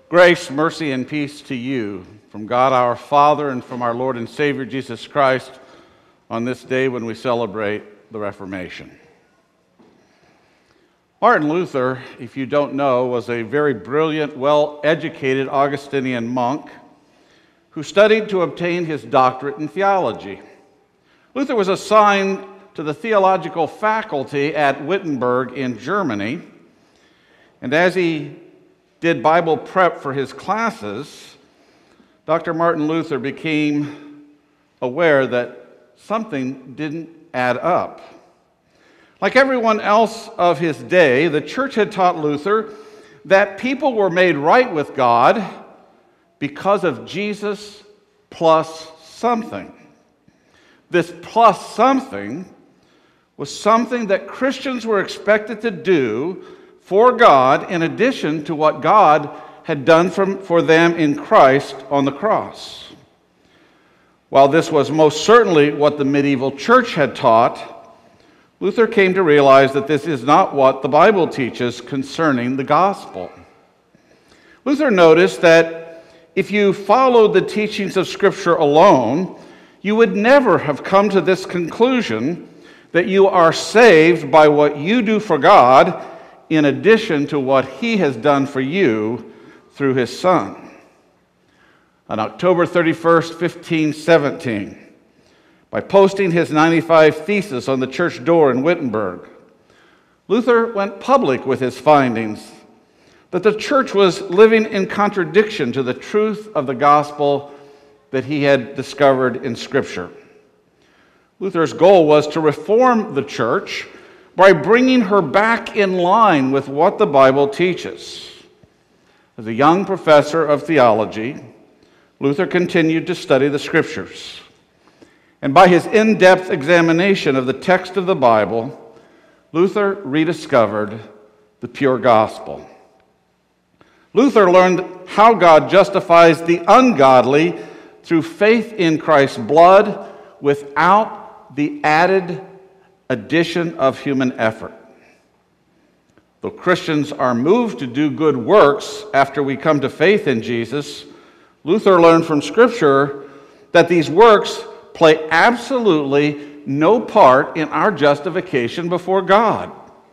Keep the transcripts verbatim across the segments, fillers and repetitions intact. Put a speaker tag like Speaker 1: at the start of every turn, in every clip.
Speaker 1: Grace, mercy, and peace to you from God our Father and from our Lord and Savior Jesus Christ on this day when we celebrate the Reformation. Martin Luther, if you don't know, was a very brilliant, well-educated Augustinian monk who studied to obtain his doctorate in theology. Luther was assigned to the theological faculty at Wittenberg in Germany, and as he did Bible prep for his classes, Doctor Martin Luther became aware that something didn't add up. Like everyone else of his day, the church had taught Luther that people were made right with God because of Jesus plus something. This plus something was something that Christians were expected to do for God in addition to what God had done from, for them in Christ on the cross. While this was most certainly what the medieval church had taught, Luther came to realize that this is not what the Bible teaches concerning the gospel. Luther noticed that if you followed the teachings of Scripture alone, you would never have come to this conclusion that you are saved by what you do for God in addition to what He has done for you through His Son. On October thirty-first, fifteen seventeen, by posting his ninety-five Theses on the church door in Wittenberg, Luther went public with his findings that the church was living in contradiction to the truth of the gospel that he had discovered in Scripture. Luther's goal was to reform the church by bringing her back in line with what the Bible teaches. As a young professor of theology, Luther continued to study the Scriptures. And by his in-depth examination of the text of the Bible, Luther rediscovered the pure gospel. Luther learned how God justifies the ungodly through faith in Christ's blood without the added addition of human effort. Though Christians are moved to do good works after we come to faith in Jesus, Luther learned from Scripture that these works play absolutely no part in our justification before God.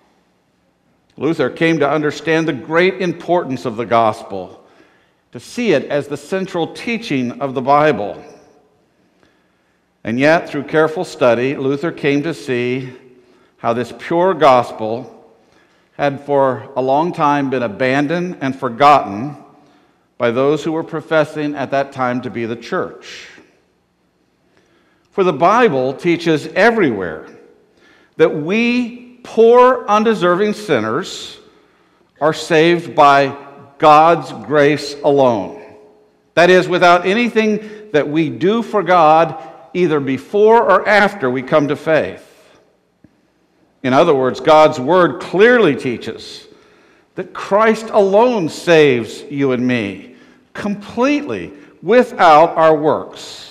Speaker 1: Luther came to understand the great importance of the gospel, to see it as the central teaching of the Bible. And yet, through careful study, Luther came to see how this pure gospel had for a long time been abandoned and forgotten by those who were professing at that time to be the church. For the Bible teaches everywhere that we poor, undeserving sinners are saved by God's grace alone. That is, without anything that we do for God, either before or after we come to faith. In other words, God's Word clearly teaches that Christ alone saves you and me, completely, without our works.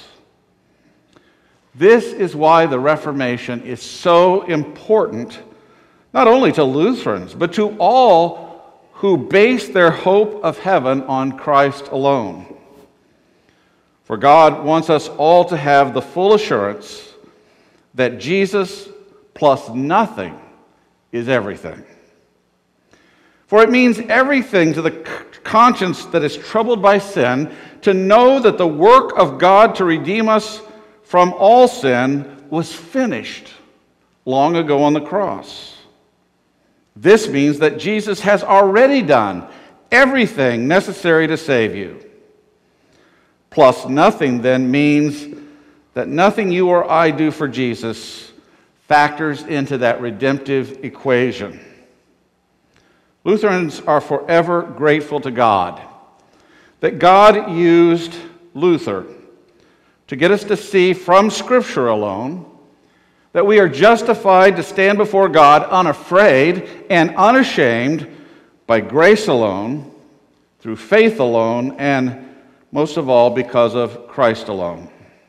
Speaker 1: This is why the Reformation is so important, not only to Lutherans, but to all who base their hope of heaven on Christ alone. For God wants us all to have the full assurance that Jesus plus nothing is everything. For it means everything to the conscience that is troubled by sin to know that the work of God to redeem us from all sin was finished long ago on the cross. This means that Jesus has already done everything necessary to save you. Plus nothing then means that nothing you or I do for Jesus factors into that redemptive equation. Lutherans are forever grateful to God that God used Luther to get us to see from Scripture alone that we are justified to stand before God unafraid and unashamed by grace alone, through faith alone, and most of all, because of Christ alone.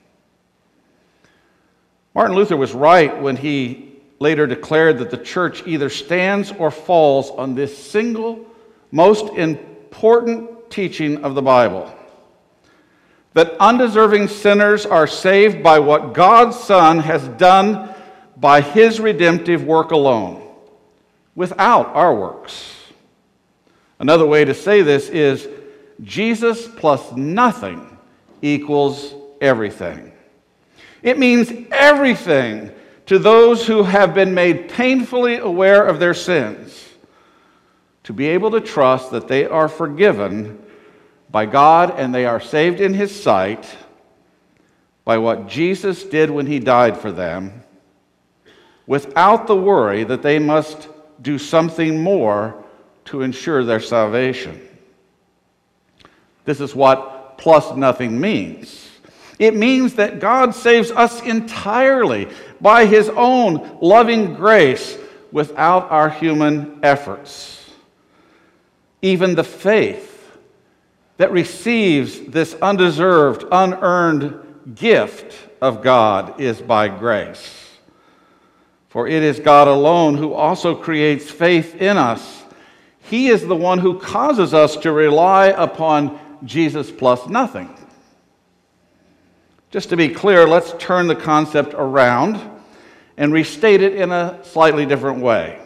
Speaker 1: Martin Luther was right when he later declared that the church either stands or falls on this single, most important teaching of the Bible, that undeserving sinners are saved by what God's Son has done by his redemptive work alone, without our works. Another way to say this is Jesus plus nothing equals everything. It means everything to those who have been made painfully aware of their sins, to be able to trust that they are forgiven by God and they are saved in his sight by what Jesus did when he died for them, without the worry that they must do something more to ensure their salvation. This is what plus nothing means. It means that God saves us entirely by his own loving grace without our human efforts. Even the faith that receives this undeserved, unearned gift of God is by grace. For it is God alone who also creates faith in us. He is the one who causes us to rely upon Jesus plus nothing. Just to be clear, let's turn the concept around and restate it in a slightly different way.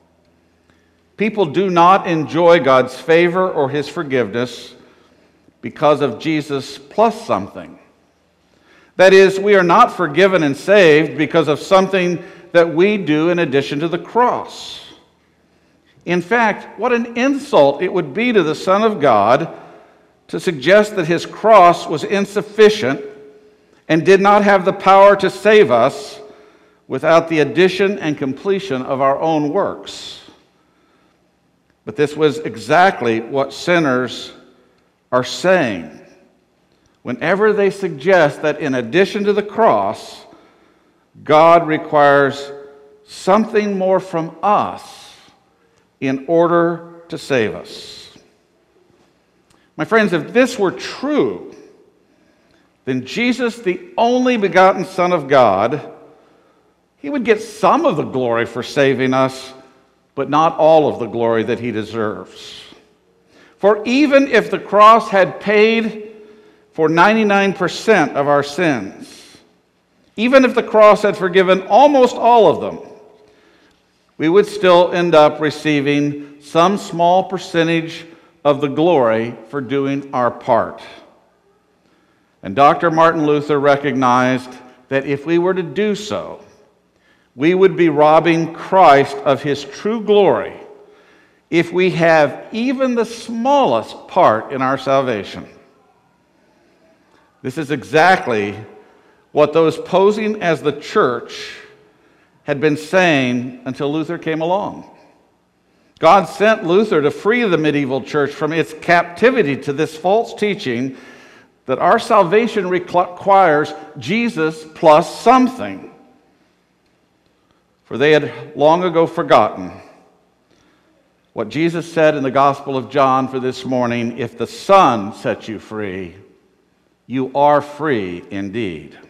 Speaker 1: People do not enjoy God's favor or his forgiveness because of Jesus plus something. That is, we are not forgiven and saved because of something that we do in addition to the cross. In fact, what an insult it would be to the Son of God to suggest that his cross was insufficient and did not have the power to save us without the addition and completion of our own works. But this was exactly what sinners are saying whenever they suggest that in addition to the cross, God requires something more from us in order to save us. My friends, if this were true, then Jesus, the only begotten Son of God, he would get some of the glory for saving us, but not all of the glory that he deserves. For even if the cross had paid for ninety-nine percent of our sins, even if the cross had forgiven almost all of them, we would still end up receiving some small percentage of the glory for doing our part. And Doctor Martin Luther recognized that if we were to do so, we would be robbing Christ of his true glory if we have even the smallest part in our salvation. This is exactly what those posing as the church had been saying until Luther came along. God sent Luther to free the medieval church from its captivity to this false teaching that our salvation requires Jesus plus something. For they had long ago forgotten what Jesus said in the Gospel of John for this morning: if the Son sets you free, you are free indeed.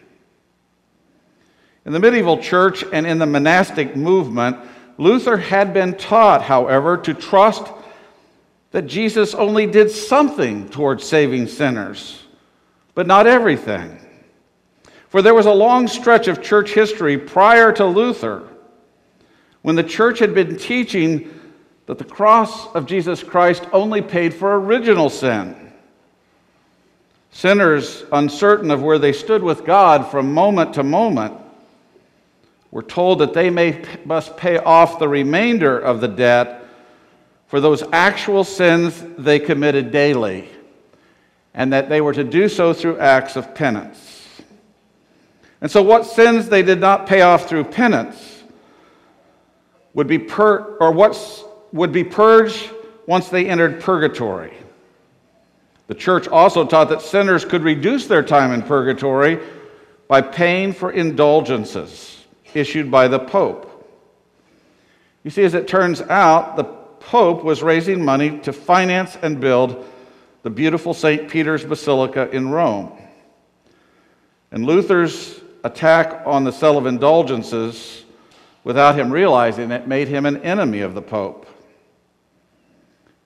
Speaker 1: In the medieval church and in the monastic movement, Luther had been taught, however, to trust that Jesus only did something towards saving sinners, but not everything. For there was a long stretch of church history prior to Luther when the church had been teaching that the cross of Jesus Christ only paid for original sin. Sinners, uncertain of where they stood with God from moment to moment, were told that they may, must pay off the remainder of the debt for those actual sins they committed daily, and that they were to do so through acts of penance. And so what sins they did not pay off through penance would be pur- or what would be purged once they entered purgatory. The church also taught that sinners could reduce their time in purgatory by paying for indulgences issued by the Pope. You see, as it turns out, the Pope was raising money to finance and build the beautiful Saint Peter's Basilica in Rome. And Luther's attack on the sale of indulgences, without him realizing it, made him an enemy of the Pope.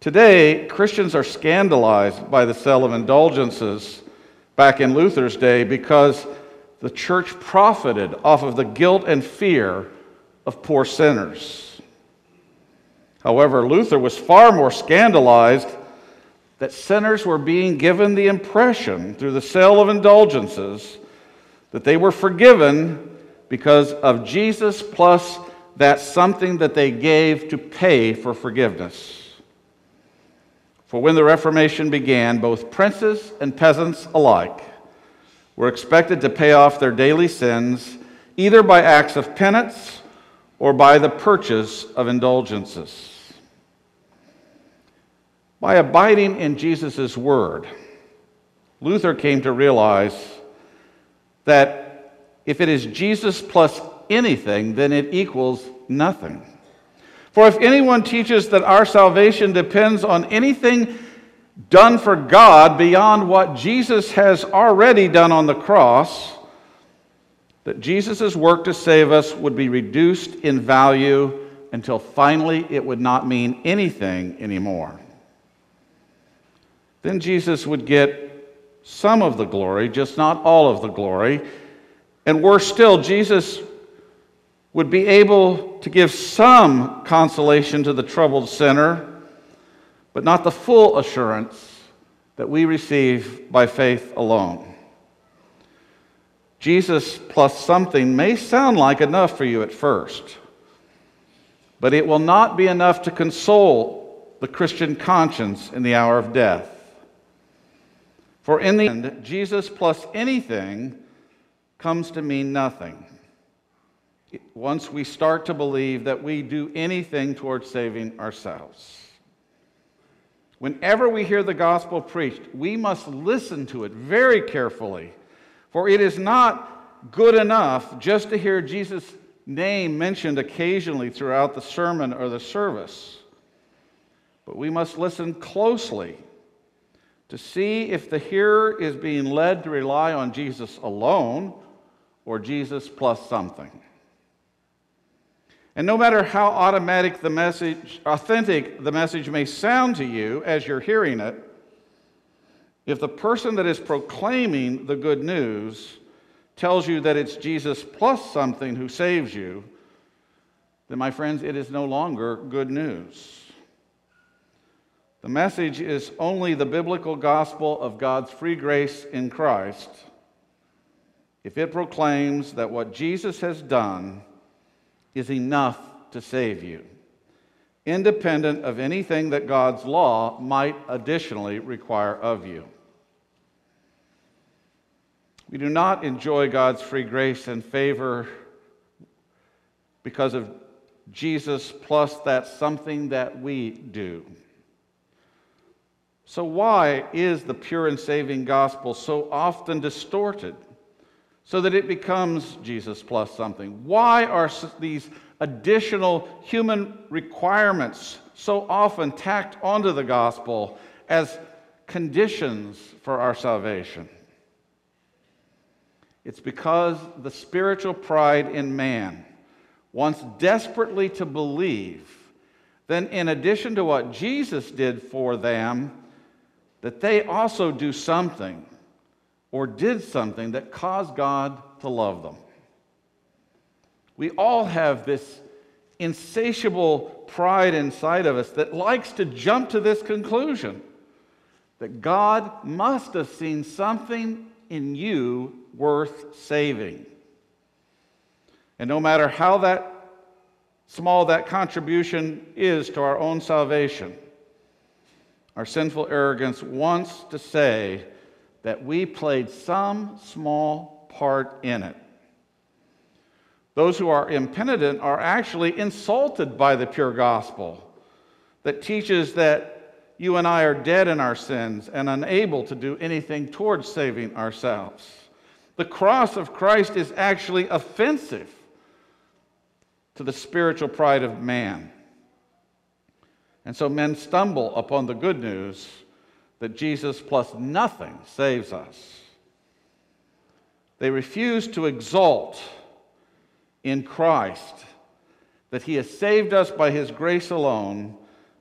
Speaker 1: Today, Christians are scandalized by the sale of indulgences back in Luther's day because the church profited off of the guilt and fear of poor sinners. However, Luther was far more scandalized that sinners were being given the impression through the sale of indulgences that they were forgiven because of Jesus plus that something that they gave to pay for forgiveness. For when the Reformation began, both princes and peasants alike were expected to pay off their daily sins either by acts of penance or by the purchase of indulgences. By abiding in Jesus' word, Luther came to realize that if it is Jesus plus anything, then it equals nothing. For if anyone teaches that our salvation depends on anything done for God beyond what Jesus has already done on the cross, that Jesus' work to save us would be reduced in value until finally it would not mean anything anymore. Then Jesus would get some of the glory, just not all of the glory. And worse still, Jesus would be able to give some consolation to the troubled sinner, but not the full assurance that we receive by faith alone. Jesus plus something may sound like enough for you at first, but it will not be enough to console the Christian conscience in the hour of death. For in the end, Jesus plus anything comes to mean nothing once we start to believe that we do anything towards saving ourselves. Whenever we hear the gospel preached, we must listen to it very carefully, for it is not good enough just to hear Jesus' name mentioned occasionally throughout the sermon or the service. But we must listen closely to see if the hearer is being led to rely on Jesus alone or Jesus plus something. And no matter how automatic the message, authentic the message may sound to you as you're hearing it, if the person that is proclaiming the good news tells you that it's Jesus plus something who saves you, then, my friends, it is no longer good news. The message is only the biblical gospel of God's free grace in Christ if it proclaims that what Jesus has done is enough to save you, independent of anything that God's law might additionally require of you. We do not enjoy God's free grace and favor because of Jesus plus that something that we do. So why is the pure and saving gospel so often distorted so that it becomes Jesus plus something? Why are these additional human requirements so often tacked onto the gospel as conditions for our salvation? It's because the spiritual pride in man wants desperately to believe that in addition to what Jesus did for them, that they also do something or did something that caused God to love them. We all have this insatiable pride inside of us that likes to jump to this conclusion that God must have seen something in you worth saving. And no matter how that small that contribution is to our own salvation, our sinful arrogance wants to say that we played some small part in it. Those who are impenitent are actually insulted by the pure gospel that teaches that you and I are dead in our sins and unable to do anything towards saving ourselves. The cross of Christ is actually offensive to the spiritual pride of man. And so men stumble upon the good news that Jesus plus nothing saves us. They refuse to exult in Christ, that he has saved us by his grace alone,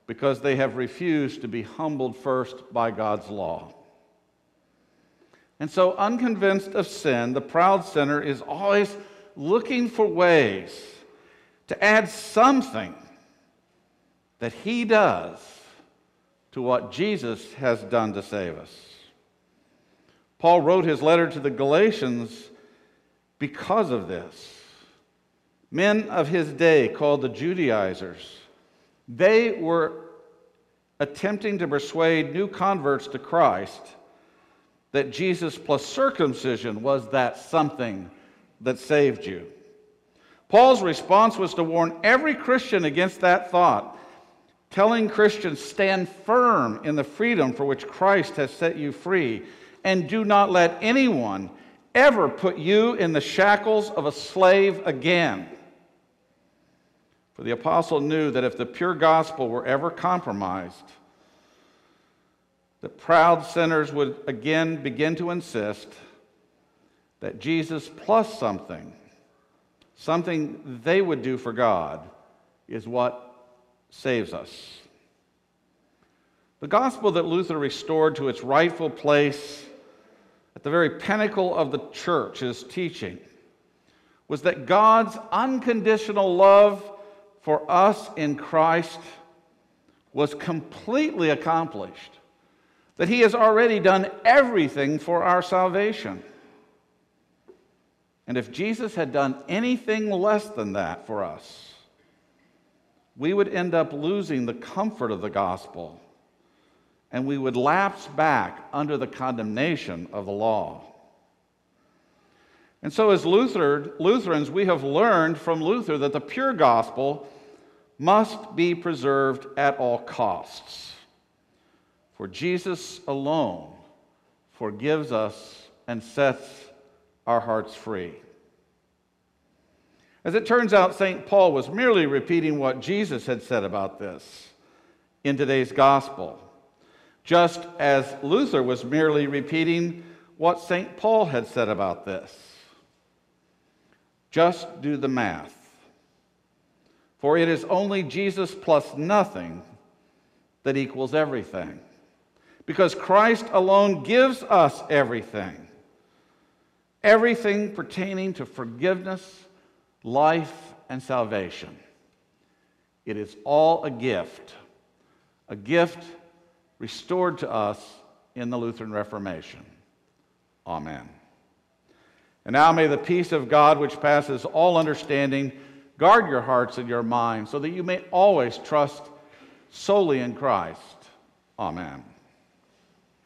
Speaker 1: because they have refused to be humbled first by God's law. And so, unconvinced of sin, the proud sinner is always looking for ways to add something that he does to what Jesus has done to save us. Paul wrote his letter to the Galatians because of this. Men of his day, called the Judaizers, they were attempting to persuade new converts to Christ that Jesus plus circumcision was that something that saved you. Paul's response was to warn every Christian against that thought, telling Christians, stand firm in the freedom for which Christ has set you free, and do not let anyone ever put you in the shackles of a slave again. For the apostle knew that if the pure gospel were ever compromised, the proud sinners would again begin to insist that Jesus plus something, something they would do for God, is what saves us. The gospel that Luther restored to its rightful place at the very pinnacle of the church's teaching was that God's unconditional love for us in Christ was completely accomplished, that he has already done everything for our salvation. And if Jesus had done anything less than that for us, we would end up losing the comfort of the gospel, and we would lapse back under the condemnation of the law. And so as Luther, Lutherans, we have learned from Luther that the pure gospel must be preserved at all costs. For Jesus alone forgives us and sets our hearts free. As it turns out, Saint Paul was merely repeating what Jesus had said about this in today's gospel, just as Luther was merely repeating what Saint Paul had said about this. Just do the math. For it is only Jesus plus nothing that equals everything. Because Christ alone gives us everything. Everything pertaining to forgiveness, life, and salvation. It is all a gift. A gift restored to us in the Lutheran Reformation. Amen. And now may the peace of God, which passes all understanding, guard your hearts and your minds, so that you may always trust solely in Christ. Amen.